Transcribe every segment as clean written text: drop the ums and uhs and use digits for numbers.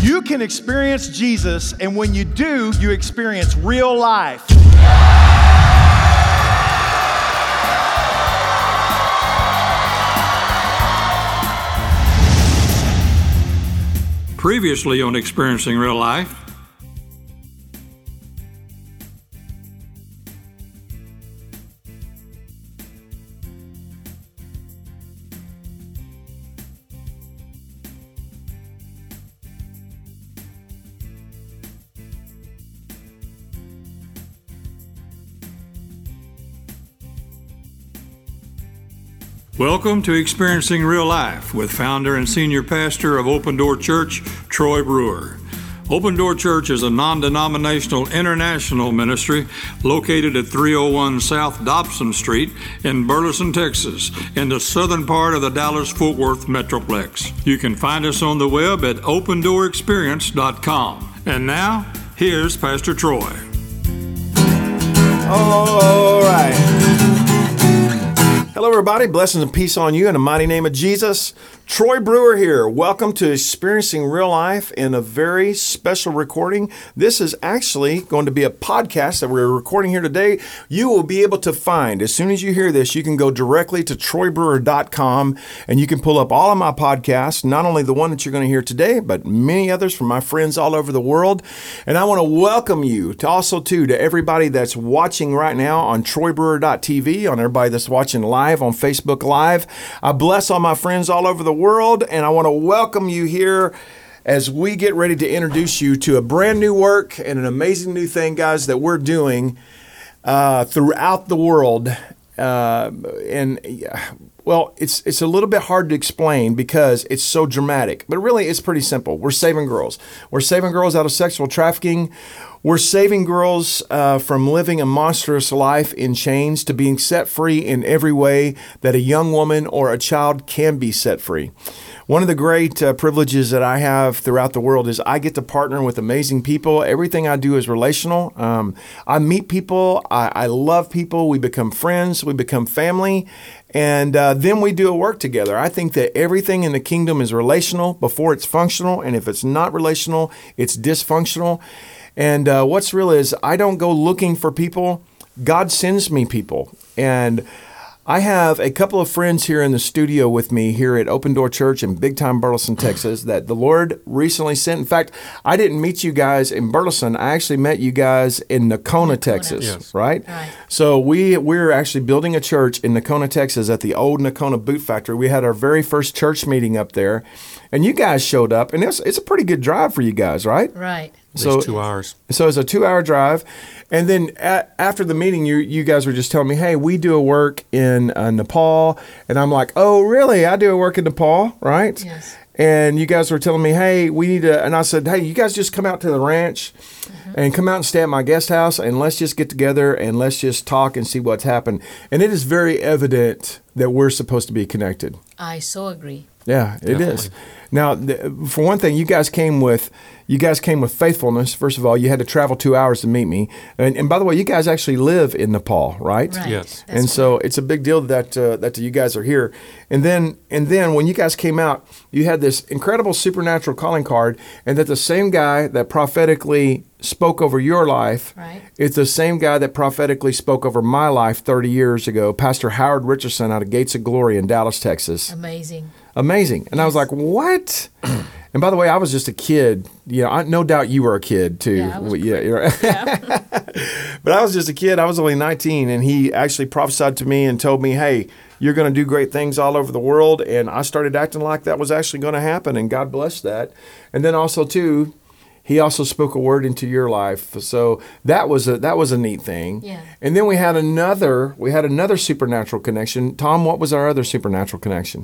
You can experience Jesus, and when you do, you experience real life. Previously on Experiencing Real Life. Welcome to Experiencing Real Life with founder and senior pastor of Open Door Church, Troy Brewer. Open Door Church is a non-denominational international ministry located at 301 South Dobson Street in Burleson, Texas, in the southern part of the Dallas-Fort Worth Metroplex. You can find us on the web at opendoorexperience.com. And now, here's Pastor Troy. All right. Hello, everybody. Blessings and peace on you in the mighty name of Jesus. Troy Brewer here. Welcome to Experiencing Real Life in a very special recording. This is actually going to be a podcast that we're recording here today. You will be able to find, as soon as you hear this, you can go directly to troybrewer.com and you can pull up all of my podcasts, not only the one that you're going to hear today, but many others from my friends all over the world. And I want to welcome you to everybody that's watching right now on troybrewer.tv, on everybody that's watching live on Facebook Live. I bless all my friends all over the world, and I want to welcome you here as we get ready to introduce you to a brand new work and an amazing new thing, guys, that we're doing throughout the world. It's a little bit hard to explain because it's so dramatic, but really it's pretty simple. We're saving girls. We're saving girls out of sexual trafficking. We're saving girls from living a monstrous life in chains to being set free in every way that a young woman or a child can be set free. One of the great privileges that I have throughout the world is I get to partner with amazing people. Everything I do is relational. I meet people. I love people. We become friends. We become family. And then we do a work together. I think that everything in the kingdom is relational before it's functional. And if it's not relational, it's dysfunctional. And what's real is I don't go looking for people. God sends me people. And I have a couple of friends here in the studio with me here at Open Door Church in big time Burleson, Texas, that the Lord recently sent. In fact, I didn't meet you guys in Burleson. I actually met you guys in Nocona, Texas, yes. right? So we're actually building a church in Nocona, Texas at the old Nocona Boot Factory. We had our very first church meeting up there, and you guys showed up, and it's a pretty good drive for you guys, right? Right. So 2 hours. So it's a 2-hour drive. And then after the meeting, you guys were just telling me, hey, we do a work in Nepal. And I'm like, oh, really? I do a work in Nepal, right? Yes. And you guys were telling me, hey, we need to, and I said, hey, you guys just come out to the ranch and come out and stay at my guest house and let's just get together and let's just talk and see what's happened. And it is very evident that we're supposed to be connected. I so agree. Yeah, it is. Now, for one thing, you guys came with faithfulness. First of all, you had to travel 2 hours to meet me. And by the way, you guys actually live in Nepal, right? Right. Yes. And so it's a big deal that you guys are here. And then when you guys came out, you had this incredible supernatural calling card, and that the same guy that prophetically spoke over your life, right, it's the same guy that prophetically spoke over my life 30 years ago, Pastor Howard Richardson out of Gates of Glory in Dallas, Texas. Amazing. And I was like, what? And by the way, I was just a kid. You know, no doubt you were a kid too. Yeah, I was yeah. But I was just a kid. I was only 19, and he actually prophesied to me and told me, hey, you're going to do great things all over the world. And I started acting like that was actually going to happen, and God blessed that. And then also too, he also spoke a word into your life. So that was a neat thing. Yeah. And then we had another supernatural connection. Tom, what was our other supernatural connection?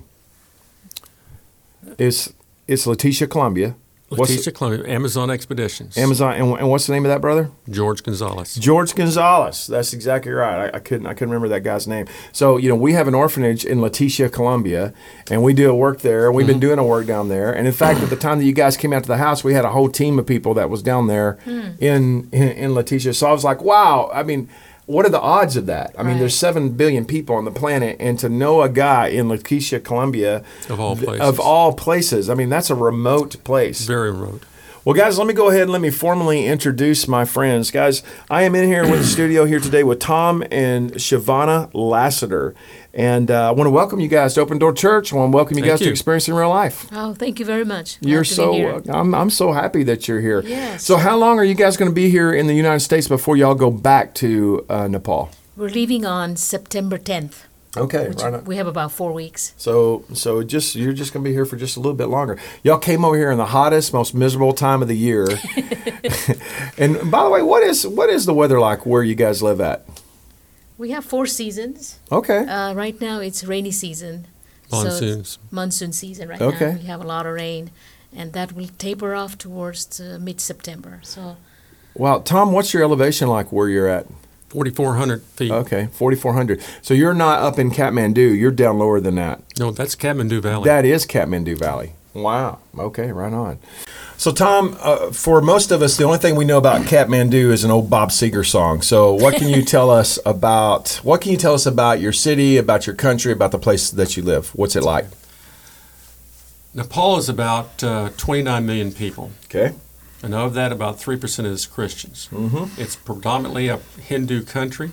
It's Leticia Columbia. Leticia Columbia, Amazon Expeditions. Amazon, and what's the name of that brother? George Gonzalez. George Gonzalez. That's exactly right. I couldn't remember that guy's name. So, we have an orphanage in Leticia, Columbia, and we do a work there. We've been doing a work down there. And in fact, at the time that you guys came out to the house, we had a whole team of people that was down there in Leticia. So I was like, wow. I mean, what are the odds of that? I mean, there's 7 billion people on the planet, and to know a guy in Leticia, Columbia, of all places, I mean, that's a remote place. Very remote. Well, guys, let me go ahead and let me formally introduce my friends. Guys, I am in here with the studio here today with Tom and Shavana Lassiter. And I want to welcome you guys to Open Door Church. I want to welcome you guys to Experiencing Real Life. Oh, thank you very much. You're so, I'm so happy that you're here. Yes. So how long are you guys going to be here in the United States before y'all go back to Nepal? We're leaving on September 10th. Okay, Which right on. we have about 4 weeks. So you're just going to be here for just a little bit longer. Y'all came over here in the hottest, most miserable time of the year. And by the way, what is the weather like where you guys live at? We have 4 seasons. Okay. Right now it's rainy season. Monsoons. So monsoon season right Okay. now. We have a lot of rain, and that will taper off towards mid-September. So. Wow, Tom, what's your elevation like where you're at? 4,400 feet. Okay, 4,400. So you're not up in Kathmandu. You're down lower than that. No, that's Kathmandu Valley. That is Kathmandu Valley. Wow. Okay, right on. So, Tom, for most of us, the only thing we know about Kathmandu is an old Bob Seger song. So, what can you tell us about your city, about your country, about the place that you live? What's it like? Nepal is about 29 million people. Okay. And of that, about 3% is Christians. Mm-hmm. It's predominantly a Hindu country.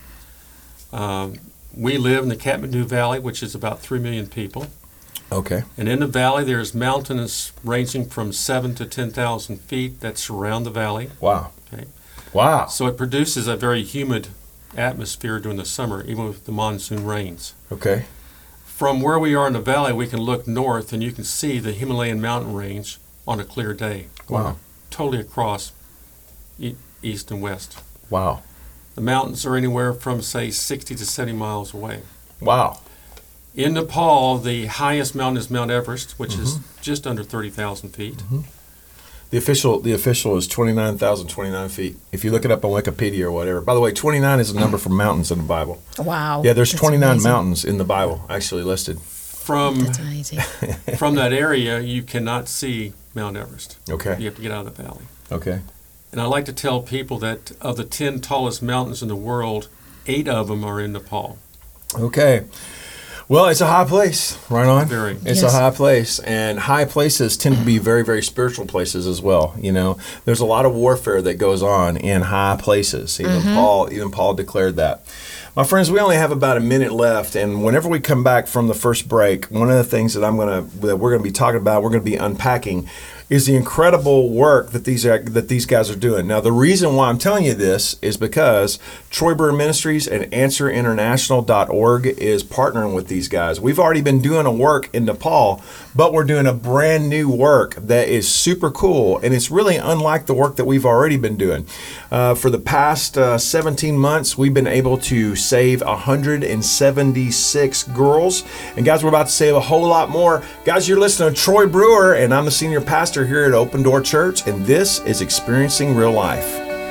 We live in the Kathmandu Valley, which is about 3 million people. Okay. And in the valley, there's mountains ranging from 7,000 to 10,000 feet that surround the valley. Wow. Okay. Wow. So it produces a very humid atmosphere during the summer, even with the monsoon rains. Okay. From where we are in the valley, we can look north and you can see the Himalayan mountain range on a clear day. Wow. Totally across east and west. Wow. The mountains are anywhere from, say, 60 to 70 miles away. Wow. In Nepal, the highest mountain is Mount Everest, which is just under 30,000 feet. Mm-hmm. The official is 29,029 feet. If you look it up on Wikipedia or whatever. By the way, 29 is a number for mountains in the Bible. Wow. Yeah, there's That's 29 amazing. mountains in the Bible actually listed. That's amazing. From that area, you cannot see Mount Everest. Okay. You have to get out of the valley. Okay. And I like to tell people that of the 10 tallest mountains in the world, 8 of them are in Nepal. Okay. Well, it's a high place, right on? Very. It's a high place, and high places tend to be very, very spiritual places as well. You know, there's a lot of warfare that goes on in high places. Even Paul declared that. My friends, we only have about a minute left, and whenever we come back from the first break, one of the things that we're gonna be talking about, we're gonna be unpacking, is the incredible work that these guys are doing. Now, the reason why I'm telling you this is because Troy Brewer Ministries and AnswerInternational.org is partnering with these guys. We've already been doing a work in Nepal, but we're doing a brand new work that is super cool, and it's really unlike the work that we've already been doing. For the past 17 months, we've been able to save 176 girls, and guys, we're about to save a whole lot more. Guys, you're listening to Troy Brewer, and I'm the senior pastor here at Open Door Church, and this is Experiencing Real Life.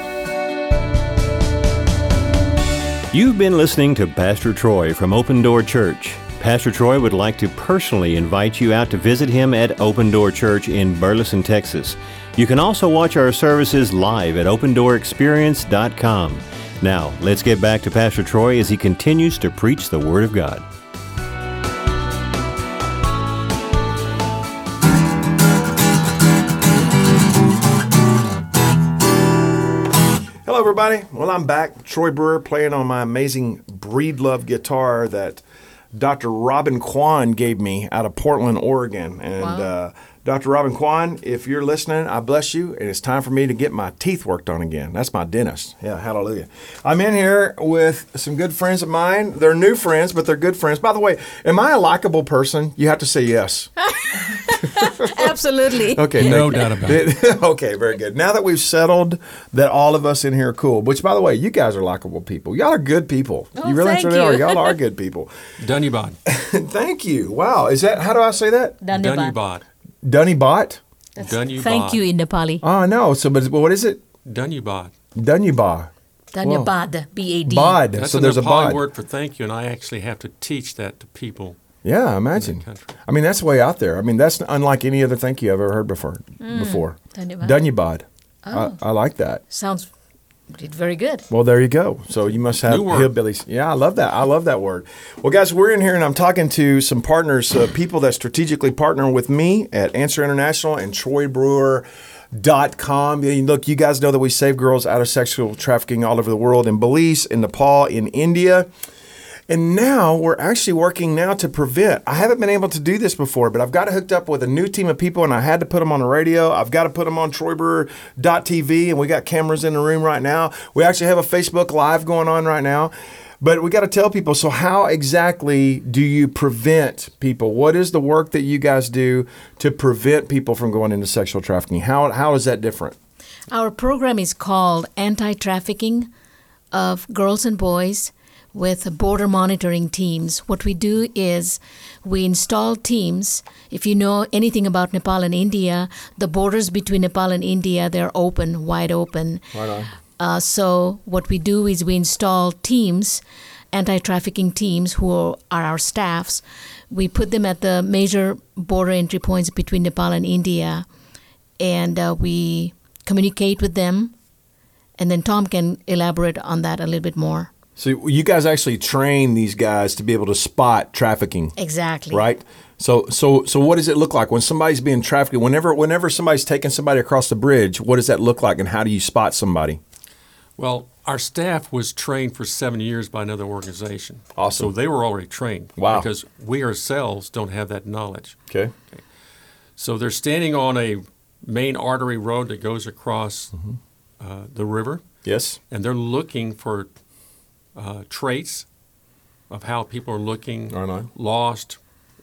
You've been listening to Pastor Troy from Open Door Church. Pastor Troy would like to personally invite you out to visit him at Open Door Church in Burleson, Texas. You can also watch our services live at opendoorexperience.com. Now, let's get back to Pastor Troy as he continues to preach the Word of God. Hello, everybody. Well, I'm back. Troy Brewer playing on my amazing Breedlove guitar that Dr. Robin Kwan gave me out of Portland, Oregon. And Wow. Dr. Robin Kwan, if you're listening, I bless you, and it's time for me to get my teeth worked on again. That's my dentist. Yeah, hallelujah. I'm in here with some good friends of mine. They're new friends, but they're good friends. By the way, am I a likable person? You have to say yes. Absolutely. Okay, No thank you. doubt about it. Okay, very good. Now that we've settled that all of us in here are cool, which, by the way, you guys are likable people. Y'all are good people. Oh, you really thank truly are. you. Y'all are good people. Dunnybod. Thank you. Wow. Is that, how do I say that? Dunnybod. Dunny Bot? Dunnybod. Thank you in Nepali. Oh, no. So, but what is it? Dunnybod. Dunyaba. Dhanyabad, B-A-D. Bod. That's So a there's a Nepali bod. word for thank you, and I actually have to teach that to people. Yeah, I imagine. country. I mean, that's way out there. I mean, that's unlike any other thank you I've ever heard before. Dhanyabad. Dunyabad. Oh. I like that. Sounds very good. Well, there you go. So you must have New word. hillbillies. Yeah, I love that. I love that word. Well, guys, we're in here, and I'm talking to some partners, people that strategically partner with me at Answer International and Troy Brewer .com. And look, you guys know that we save girls out of sexual trafficking all over the world, in Belize, in Nepal, in India. And now we're actually working now to prevent. I haven't been able to do this before, but I've got it hooked up with a new team of people, and I had to put them on the radio. I've got to put them on TroyBrewer.tv, and we got cameras in the room right now. We actually have a Facebook Live going on right now. But we got to tell people, so how exactly do you prevent people? What is the work that you guys do to prevent people from going into sexual trafficking? How is that different? Our program is called Anti-Trafficking of Girls and Boys with border monitoring teams. What we do is we install teams. If you know anything about Nepal and India, the borders between Nepal and India, they're open, wide open. Right on. So what we do is we install teams, anti-trafficking teams who are our staffs. We put them at the major border entry points between Nepal and India, and we communicate with them. And then Tom can elaborate on that a little bit more. So you guys actually train these guys to be able to spot trafficking. Exactly. Right? So what does it look like when somebody's being trafficked? Whenever somebody's taking somebody across the bridge, what does that look like, and how do you spot somebody? Well, our staff was trained for 7 years by another organization. Awesome. So they were already trained. Wow. Because we ourselves don't have that knowledge. Okay. So they're standing on a main artery road that goes across the river. Yes. And they're looking for traits of how people are looking, Right on. lost,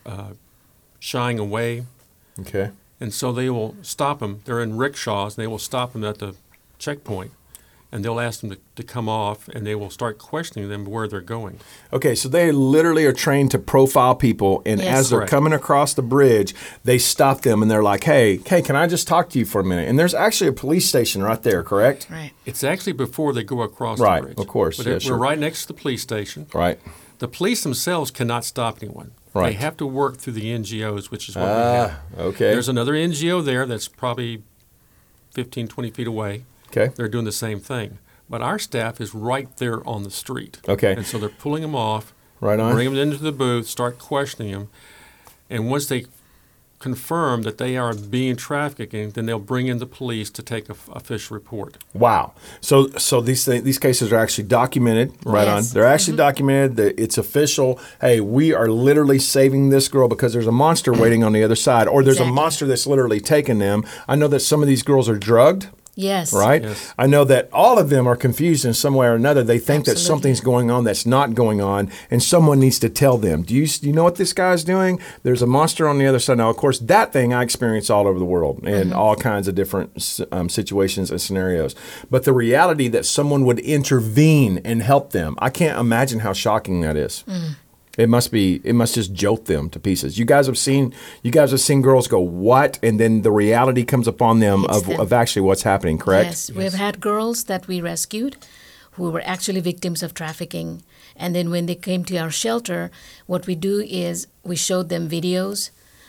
shying away. Okay. And so they will stop them. They're in rickshaws. And they will stop them at the checkpoint. And they'll ask them to come off, and they will start questioning them where they're going. Okay, so they literally are trained to profile people, and Yes. as they're Correct. coming across the bridge, they stop them, and they're like, hey, can I just talk to you for a minute? And there's actually a police station right there, correct? Right. It's actually before they go across Right, the bridge. of course. But Yeah, we're sure. right next to the police station. Right. The police themselves cannot stop anyone. Right. They have to work through the NGOs, which is what we have. Okay. There's another NGO there that's probably 15, 20 feet away. Okay. They're doing the same thing. But our staff is right there on the street. Okay. And so they're pulling them off, Right on. bring them into the booth, start questioning them. And once they confirm that they are being trafficked, then they'll bring in the police to take an official report. Wow. So these cases are actually documented, right Yes. on. They're actually documented. It's official. Hey, we are literally saving this girl because there's a monster waiting on the other side, or there's a Exactly. monster that's literally taking them. I know that some of these girls are drugged. Yes. Right? Yes. I know that all of them are confused in some way or another. They think that Absolutely. something's going on that's not going on, and someone needs to tell them. Do you know what this guy's doing? There's a monster on the other side. Now, of course, that thing I experience all over the world in all kinds of different situations and scenarios. But the reality that someone would intervene and help them, I can't imagine how shocking that is. It must just jolt them to pieces. You guys have seen girls go, what? And then the reality comes upon them Hits them. of actually what's happening, correct? Yes, we've had girls that we rescued who were actually victims of trafficking. And then when they came to our shelter, what we do is we showed them videos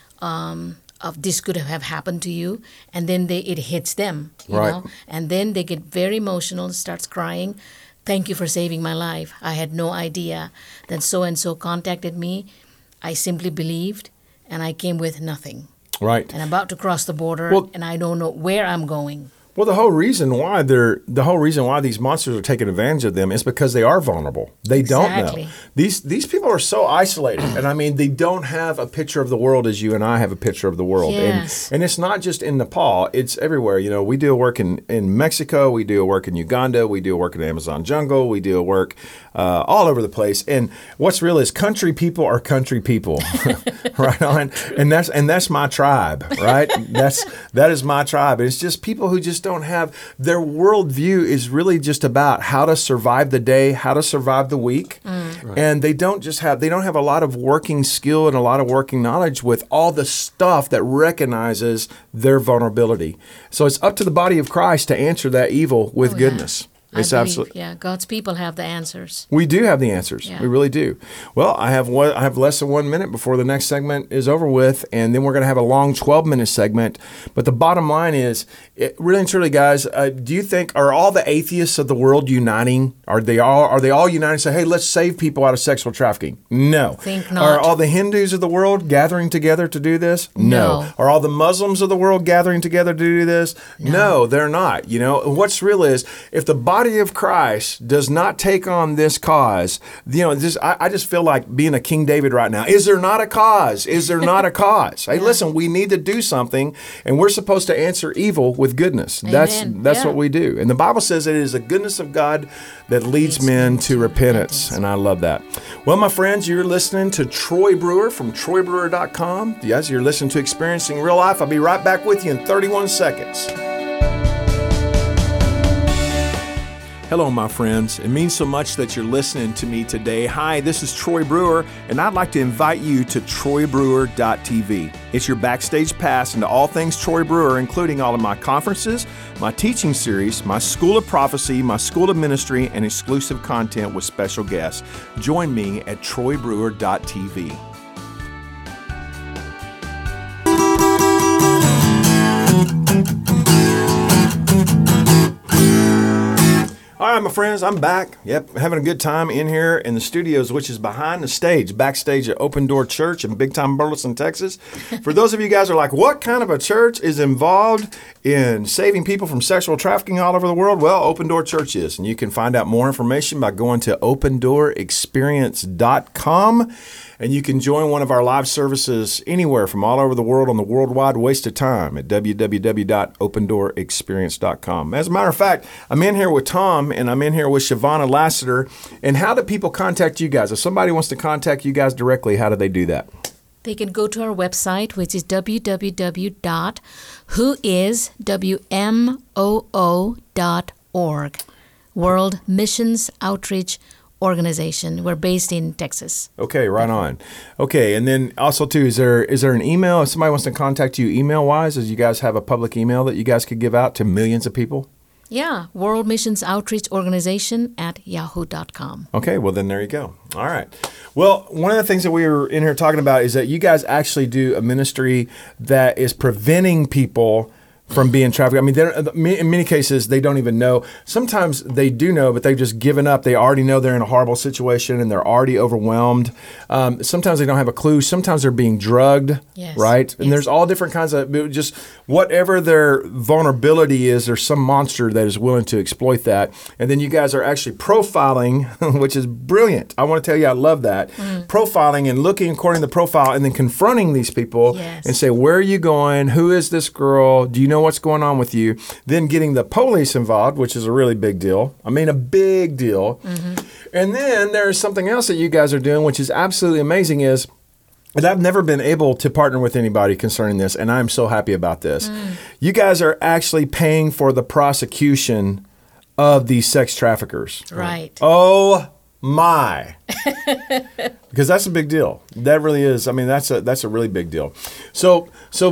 of this could have happened to you, and then it hits them, you Right. know? And then they get very emotional and starts crying. Thank you for saving my life. I had no idea that so-and-so contacted me. I simply believed, and I came with nothing. Right. And I'm about to cross the border, Well- and I don't know where I'm going. Well, the whole reason why these monsters are taking advantage of them is because they are vulnerable. They Exactly. don't know. These people are so isolated, and I mean, they don't have a picture of the world as you and I have a picture of the world. Yes. And it's not just in Nepal; it's everywhere. You know, we do work in Mexico, we do work in Uganda, we do work in the Amazon jungle, we do work all over the place. And what's real is country people are country people, right on. And that's my tribe, right? that is my tribe. And it's just people who just don't have their worldview is really just about how to survive the day, how to survive the week. Right. And they don't have a lot of working skill and a lot of working knowledge with all the stuff that recognizes their vulnerability. So it's up to the body of Christ to answer that evil with Oh, yeah. goodness. It's believe, absolutely. yeah, God's people have the answers. We do have the answers. Yeah. We really do. Well, I have less than 1 minute before the next segment is over with, and then we're going to have a long 12-minute segment. But the bottom line is, really and truly, guys, do you think, are all the atheists of the world uniting? Are they all united and say, hey, let's save people out of sexual trafficking? No. Think not. Are all the Hindus of the world gathering together to do this? No. Are all the Muslims of the world gathering together to do this? No, they're not. You know, what's real is, if the body of Christ does not take on this cause, you know, I just feel like being a King David right now. Is there not a cause? Is there not a cause? Hey, listen, we need to do something, and we're supposed to answer evil with goodness. Amen. That's Yeah. what we do. And the Bible says it is the goodness of God that leads men to repentance, and I love that. Well, my friends, you're listening to Troy Brewer from TroyBrewer.com. Yes, you're listening to Experiencing Real Life. I'll be right back with you in 31 seconds. Hello, my friends. It means so much that you're listening to me today. Hi, this is Troy Brewer, and I'd like to invite you to TroyBrewer.tv. It's your backstage pass into all things Troy Brewer, including all of my conferences, my teaching series, my School of Prophecy, my School of Ministry, and exclusive content with special guests. Join me at TroyBrewer.tv. All right, my friends, I'm back. Yep, having a good time in here in the studios, which is behind the stage, backstage at Open Door Church in big time Burleson, Texas. For those of you guys who are like, what kind of a church is involved in saving people from sexual trafficking all over the world? Well, Open Door Church is, and you can find out more information by going to OpenDoorExperience.com. And you can join one of our live services anywhere from all over the world on the worldwide waste of time at www.OpenDoorExperience.com. As a matter of fact, I'm in here with Tom and I'm in here with Shavonna Lassiter. And how do people contact you guys? If somebody wants to contact you guys directly, how do they do that? They can go to our website, which is www.whoiswmoo.org. World Missions Outreach Organization. We're based in Texas. Okay, right on. Okay, and then also too, is there an email if somebody wants to contact you email wise? Does you guys have a public email that you guys could give out to millions of people? Yeah, World Missions Outreach Organization at yahoo.com. Okay, well then there you go. All right. Well, one of the things that we were in here talking about is that you guys actually do a ministry that is preventing people from being trafficked. I mean, in many cases, they don't even know. Sometimes they do know, but they've just given up. They already know they're in a horrible situation and they're already overwhelmed. Sometimes they don't have a clue. Sometimes they're being drugged, Yes. right? And there's all different kinds of, just whatever their vulnerability is, there's some monster that is willing to exploit that. And then you guys are actually profiling, which is brilliant. I want to tell you, I love that. Profiling and looking according to the profile and then confronting these people Yes. and say, where are you going? Who is this girl? Do you know what's going on with you? Then getting the police involved, which is a really big deal. I mean, a big deal. And then there's something else that you guys are doing, which is absolutely amazing, is and I've never been able to partner with anybody concerning this, and I'm so happy about this. You guys are actually paying for the prosecution of these sex traffickers. Right. Oh my. Because that's a big deal. That really is. I mean, that's a really big deal. So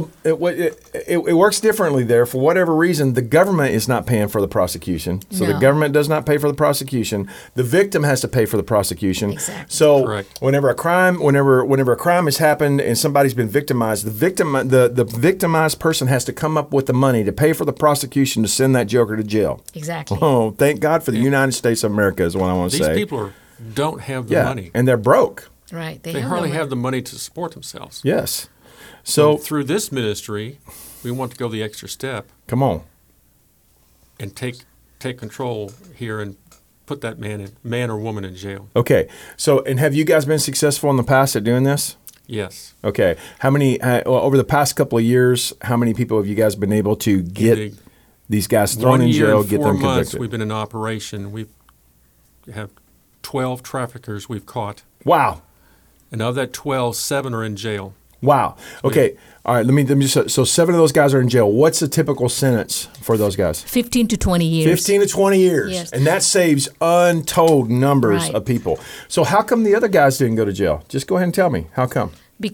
it works differently there. For whatever reason, the government is not paying for the prosecution. So the No. government does not pay for the prosecution. The victim has to pay for the prosecution. Exactly. So Correct. whenever a crime has happened and somebody's been victimized, the victimized person has to come up with the money to pay for the prosecution to send that joker to jail. Exactly. Oh, thank God for the United States of America is what I want to These say. people don't have the money. And they're broke. Right. They have hardly no have the money to support themselves. Yes. So So through this ministry, we want to go the extra step come on. and take control here and put that man or woman in jail. Okay. So, and have you guys been successful in the past at doing this? Yes. Okay. How many over the past couple of years? How many people have you guys been able to get these guys thrown 1 in year jail, and get 4 them months convicted? we've been in operation. We have 12 traffickers we've caught. Wow. And of that 12, 7 are in jail. Wow. Okay. All right. Let me just. So 7 of those guys are in jail. What's the typical sentence for those guys? 15 to 20 years. 15 to 20 years. Yes. And that saves untold numbers Right. of people. So how come the other guys didn't go to jail? Just go ahead and tell me. How come? Because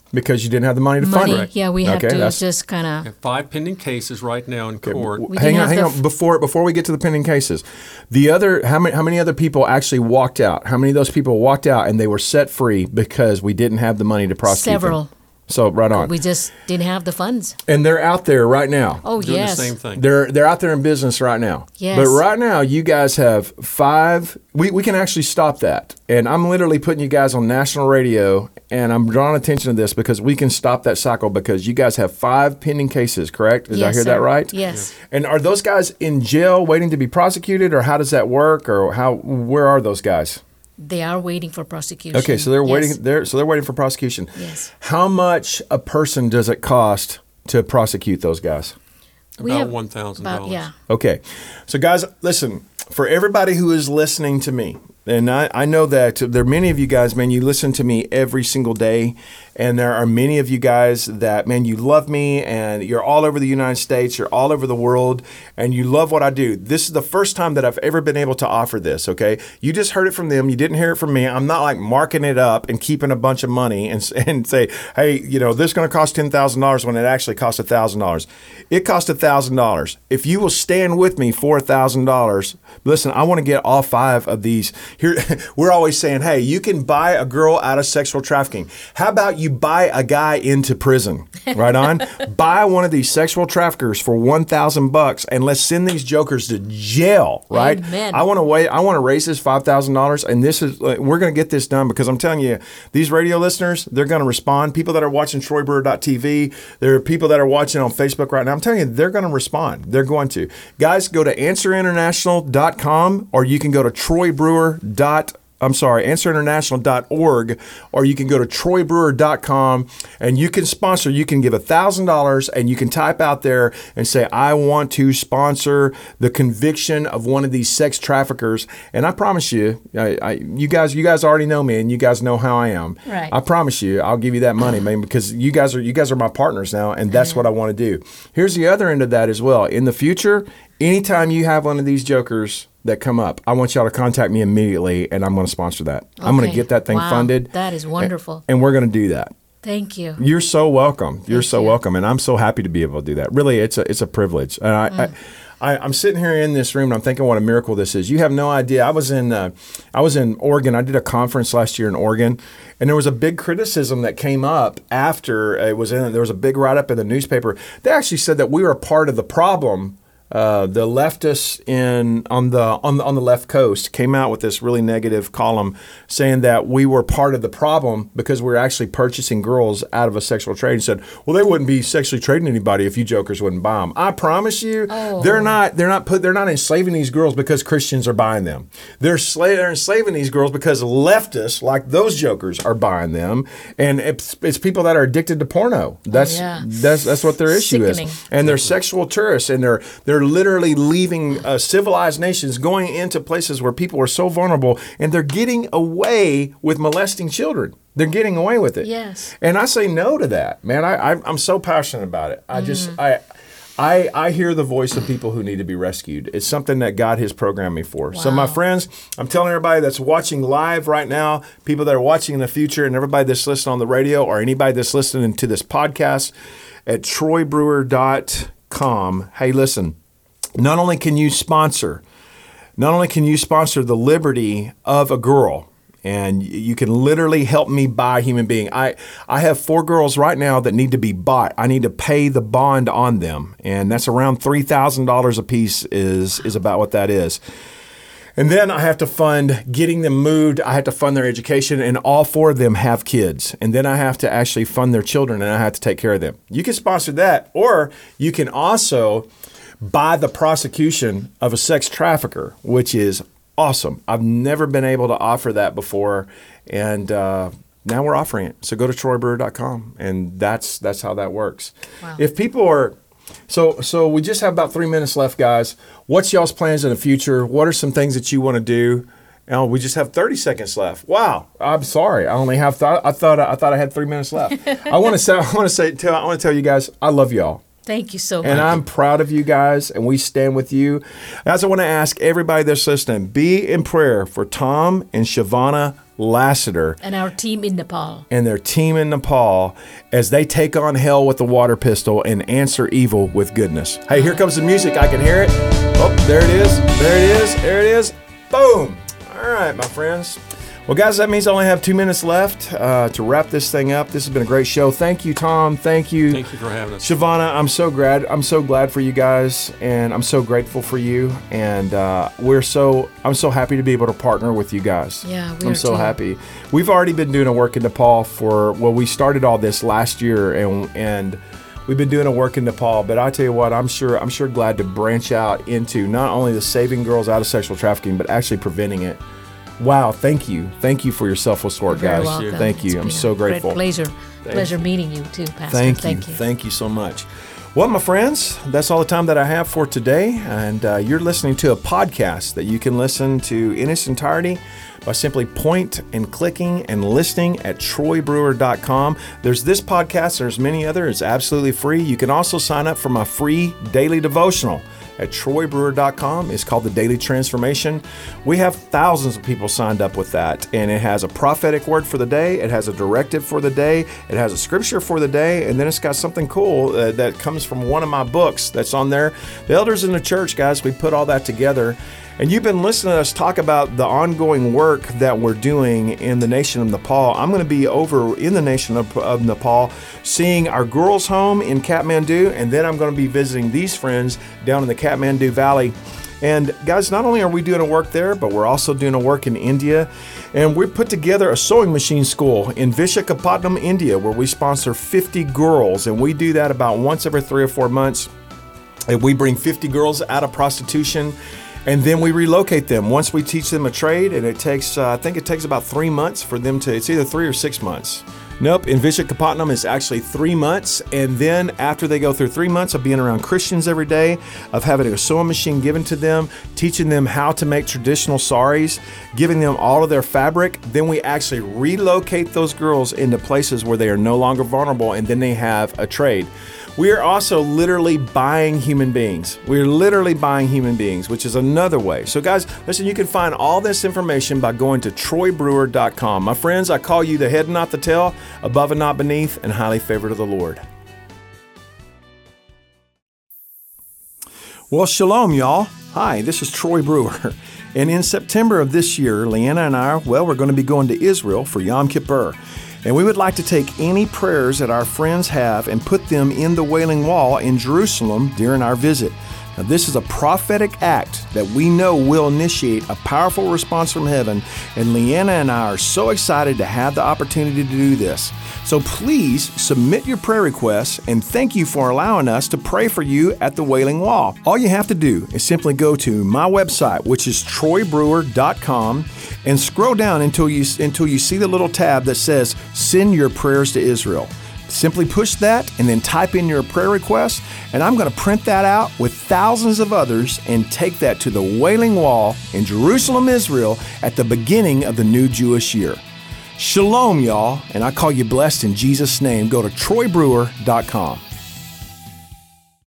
Because you didn't have the money to fund it. Yeah, we had Okay, to that's- just kind We have of. 5 pending cases right now in court. We Hang didn't on, have hang the on. Before we get to the pending cases, how many other people actually walked out? How many of those people walked out and they were set free because we didn't have the money to prosecute Several. them? So right on. We just didn't have the funds. And they're out there right now. Oh, Doing yes. the same thing. They're out there in business right now. Yes. But right now, you guys have 5. We can actually stop that. And I'm literally putting you guys on national radio, and I'm drawing attention to this because we can stop that cycle because you guys have 5 pending cases, correct? Did I Yes, hear that sir. right? Yes. And are those guys in jail waiting to be prosecuted, or how does that work, or where are those guys? They are waiting for prosecution. Okay, so they're Yes. waiting. They're waiting for prosecution. Yes. How much a person does it cost to prosecute those guys? We About have $1,000. about, yeah. Okay. So, guys, listen, for everybody who is listening to me, and I know that there are many of you guys, man, you listen to me every single day. And there are many of you guys that, man, you love me and you're all over the United States, you're all over the world, and you love what I do. This is the first time that I've ever been able to offer this, okay? You just heard it from them. You didn't hear it from me. I'm not like marking it up and keeping a bunch of money and say, hey, this is going to cost $10,000 when it actually costs $1,000. It costs $1,000. If you will stand with me for $1,000, listen, I want to get all 5 of these. Here, we're always saying, hey, you can buy a girl out of sexual trafficking. How about you buy a guy into prison? Right on. Buy one of these sexual traffickers for $1,000 and let's send these jokers to jail. Right. Amen. I want to raise this $5,000, and this is we're going to get this done because I'm telling you, these radio listeners, they're going to respond. People that are watching TroyBrewer.tv, there are people that are watching on Facebook right now. I'm telling you, they're going to respond. They're going to. Guys, go to AnswerInternational.com, or you can go to answerinternational.org, or you can go to troybrewer.com, and you can sponsor. You can give $1,000 and you can type out there and say, I want to sponsor the conviction of one of these sex traffickers. And I promise you, you guys already know me and you guys know how I am. Right. I promise you, I'll give you that money, man, because you guys are my partners now, and that's what I want to do. Here's the other end of that as well. In the future, anytime you have one of these jokers that come up, I want y'all to contact me immediately, and I'm going to sponsor that. I'm going to Okay. get that thing Wow. funded. That is wonderful. And we're going to do that. Thank you. You're so welcome. You're Thank so you. welcome, and I'm so happy to be able to do that. Really, it's a privilege. And I'm sitting here in this room, and I'm thinking what a miracle this is. You have no idea. I was in Oregon. I did a conference last year in Oregon, and there was a big criticism that came up after it was in. There was a big write-up in the newspaper. They actually said that we were a part of the problem. The leftists on the left coast came out with this really negative column saying that we were part of the problem because we're actually purchasing girls out of a sexual trade, and said, well, they wouldn't be sexually trading anybody if you jokers wouldn't buy them. I promise you, they're not enslaving these girls because Christians are buying them. They're enslaving these girls because leftists like those jokers are buying them, and it's people that are addicted to porno. That's what their issue Sickening. is, and they're sexual tourists, and they're literally leaving civilized nations, going into places where people are so vulnerable, and they're getting away with molesting children. They're getting away with it. Yes. And I say no to that, man. I'm so passionate about it. I hear the voice of people who need to be rescued. It's something that God has programmed me for. So my friends, I'm telling everybody that's watching live right now, people that are watching in the future, and everybody that's listening on the radio, or anybody that's listening to this podcast at troybrewer.com, hey, listen, not only can you sponsor the liberty of a girl, and you can literally help me buy a human being. I have 4 girls right now that need to be bought. I need to pay the bond on them, and that's around $3,000 a piece is about what that is. And then I have to fund getting them moved. I have to fund their education, and all 4 of them have kids. And then I have to actually fund their children, and I have to take care of them. You can sponsor that, or you can also buy the prosecution of a sex trafficker, which is awesome. I've never been able to offer that before, and now we're offering it. So go to troybrewer.com, and that's how that works. Wow. If people are so we just have about 3 minutes left, guys. What's y'all's plans in the future? What are some things that you want to do? And we just have 30 seconds left. Wow, I'm sorry. I only have I thought I had 3 minutes left. I want to tell you guys, I love y'all. Thank you so much. And I'm proud of you guys, and we stand with you. As I want to ask everybody that's listening, be in prayer for Tom and Shavana Lassiter and our team in Nepal. and their team in Nepal as they take on hell with the water pistol and answer evil with goodness. Hey, here comes the music. I can hear it. Oh, there it is. There it is. There it is. Boom. All right, my friends. Well, guys, that means I only have 2 minutes left to wrap this thing up. This has been a great show. Thank you, Tom. Thank you. Thank you for having us. Shavana, I'm so glad for you guys, and I'm so grateful for you. And I'm so happy to be able to partner with you guys. Yeah, I'm so happy. We've already been doing a work in Nepal we started all this last year, and we've been doing a work in Nepal. But I tell you what, I'm sure glad to branch out into not only the saving girls out of sexual trafficking, but actually preventing it. Wow, thank you for your selfless work, You're very guys. welcome. Thank you. It's I'm been so a great grateful. Pleasure meeting you too, Pastor. Thank you so much. Well, my friends, that's all the time that I have for today. And you're listening to a podcast that you can listen to in its entirety by simply point and clicking and listening at troybrewer.com. There's this podcast. There's many others. It's absolutely free. You can also sign up for my free daily devotional at troybrewer.com. It's called The Daily Transformation. We have thousands of people signed up with that, and it has a prophetic word for the day, it has a directive for the day, it has a scripture for the day, and then it's got something cool that comes from one of my books that's on there. The elders in the church, guys, we put all that together. And you've been listening to us talk about the ongoing work that we're doing in the nation of Nepal. I'm going to be over in the nation of Nepal, seeing our girls' home in Kathmandu, and then I'm going to be visiting these friends down in the Kathmandu Valley. And guys, not only are we doing a work there, but we're also doing a work in India. And we put together a sewing machine school in Vishakhapatnam, India, where we sponsor 50 girls. And we do that about once every 3 or 4 months. And we bring 50 girls out of prostitution, and then we relocate them. Once we teach them a trade, and it takes, I think it takes about 3 months for them to, it's either 3 or 6 months. Nope, in Vishakhapatnam it's actually 3 months, and then after they go through 3 months of being around Christians every day, of having a sewing machine given to them, teaching them how to make traditional saris, giving them all of their fabric, then we actually relocate those girls into places where they are no longer vulnerable, and then they have a trade. We are also literally buying human beings. We're literally buying human beings, which is another way. So guys, listen, you can find all this information by going to troybrewer.com. My friends, I call you the head and not the tail, above and not beneath, and highly favored of the Lord. Well, shalom, y'all. Hi, this is Troy Brewer. And in September of this year, Leanna and I, we're going to be going to Israel for Yom Kippur. And we would like to take any prayers that our friends have and put them in the Wailing Wall in Jerusalem during our visit. Now, this is a prophetic act that we know will initiate a powerful response from heaven, and Leanna and I are so excited to have the opportunity to do this. So please submit your prayer requests, and thank you for allowing us to pray for you at the Wailing Wall. All you have to do is simply go to my website, which is troybrewer.com, and scroll down until you see the little tab that says Send Your Prayers to Israel. Simply push that and then type in your prayer request, and I'm going to print that out with thousands of others and take that to the Wailing Wall in Jerusalem, Israel at the beginning of the new Jewish year. Shalom, y'all, and I call you blessed in Jesus' name. Go to troybrewer.com.